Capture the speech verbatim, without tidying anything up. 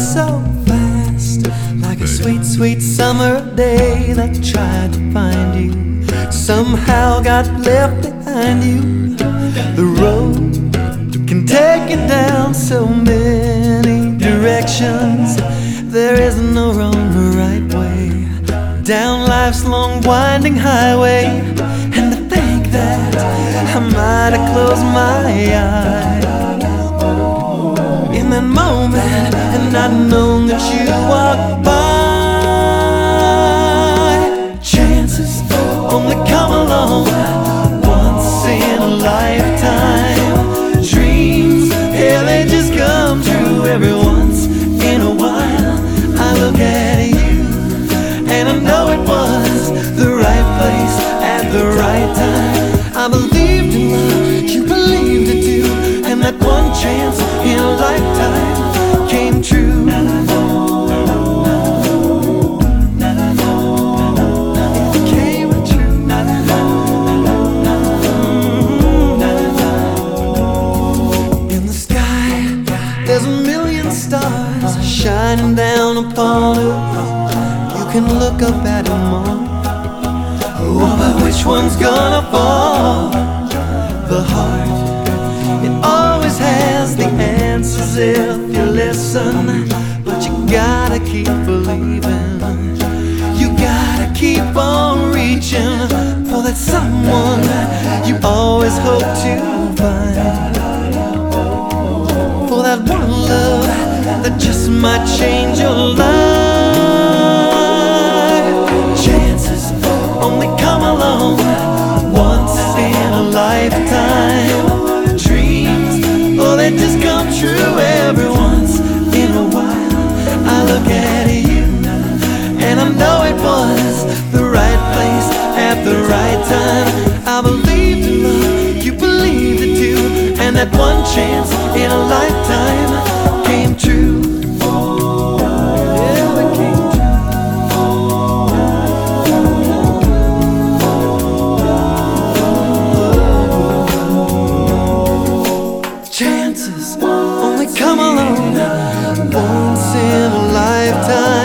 so fast, like a sweet, sweet summer day that tried to find you, somehow got left behind you. The road can take you down so many directions. There is no wrong or right way down life's long winding highway. And to think that I might have closed my eyes in that moment and not known that you walked by. Chances only come along once in a lifetime. Dreams, yeah, they just come true every once in a while. I look at you and I know it was the right place at the right time. I believed in love, you believed it too, and that one chance in a lifetime came true. It came true. In the sky, there's a million stars shining down upon us. You can look up at them all. Oh, but which one's gonna fall? The heart, it always has the answers if you listen. But you gotta keep believing. You gotta keep on reaching for that someone you always hope to find. For that one love that just might change your life. Chances only come along once in a lifetime. Dreams, oh, they just come true every once in a while. I look at you and I know it was the right place at the right time. I believed in love, you believed it too, and that one chance in a lifetime came true. Yeah, it came true. Chances only come along once in a lifetime.